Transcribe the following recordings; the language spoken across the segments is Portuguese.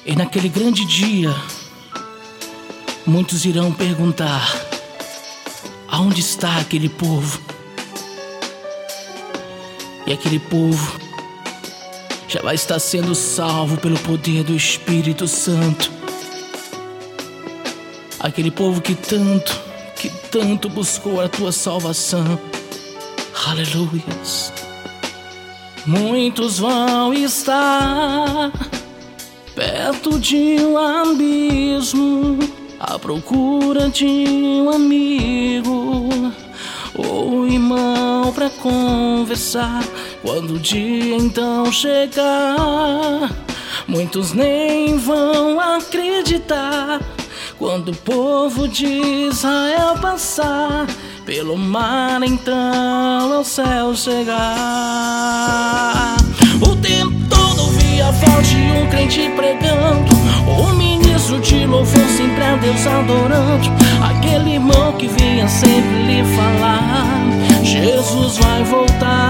E naquele grande dia, muitos irão perguntar: aonde está aquele povo? E aquele povo já vai estar sendo salvo pelo poder do Espírito Santo. Aquele povo que tanto buscou a tua salvação. Aleluias. Muitos vão estar perto de um abismo, à procura de um amigo ou irmão pra conversar. Quando o dia então chegar, muitos nem vão acreditar. Quando o povo de Israel passar pelo mar, então ao céu chegar. O tempo todo ouvia a voz de um crente pregando, o ministro de louvor sempre a Deus adorando. Aquele irmão que vinha sempre lhe falar: Jesus vai voltar.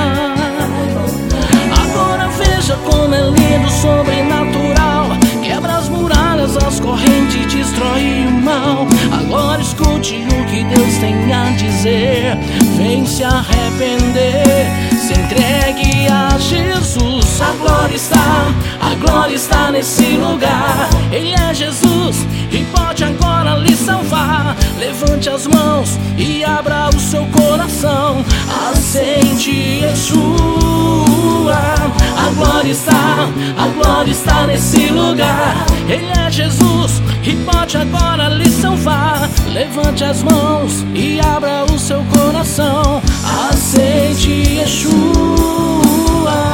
Agora veja como é lindo, sobrenatural, quebra as muralhas, as correntes, destrói o mal. Agora escute o que Deus tem a dizer. Vem se arrepender, se entregue a Jesus. A glória está nesse lugar. Ele é Jesus e pode agora lhe salvar. Levante as mãos e abra o seu coração. Aceite Yeshua. A glória está nesse lugar. Ele é Jesus e pode agora lhe salvar. Levante as mãos e abra o seu coração. Aceite Yeshua.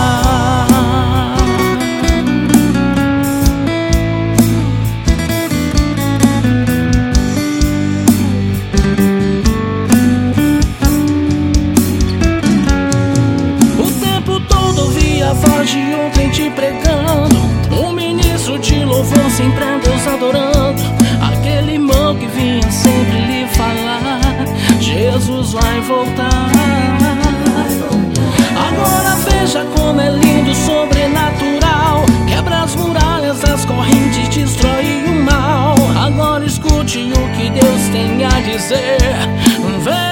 A voz de um crente pregando, um ministro de louvor sempre a Deus adorando. Aquele irmão que vinha sempre lhe falar: Jesus vai voltar. Agora veja como é lindo, sobrenatural, quebra as muralhas, as correntes, destrói o mal. Agora escute o que Deus tem a dizer. Vem.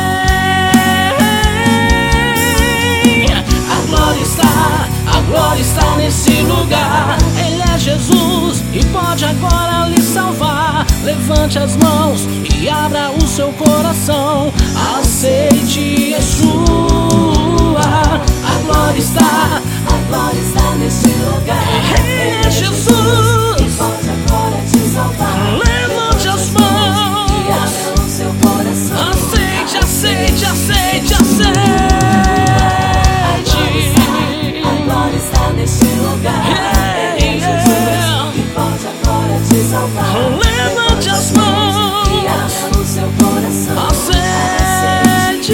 A glória está nesse lugar. Ele é Jesus e pode agora lhe salvar. Levante as mãos e abra o seu coração. Aceite Yeshua. A glória está nesse lugar. Ele é Jesus e pode agora te salvar. Levante as mãos e abra o seu coração. Aceite. Está nesse lugar. Ele é Jesus e pode agora te salvar. Levante as mãos e abra o seu coração. Aceite.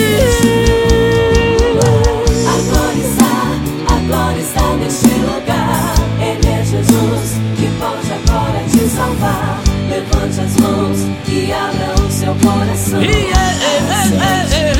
A glória está nesse lugar. Ele é Jesus que pode agora te salvar. Levante as mãos e abra o seu coração.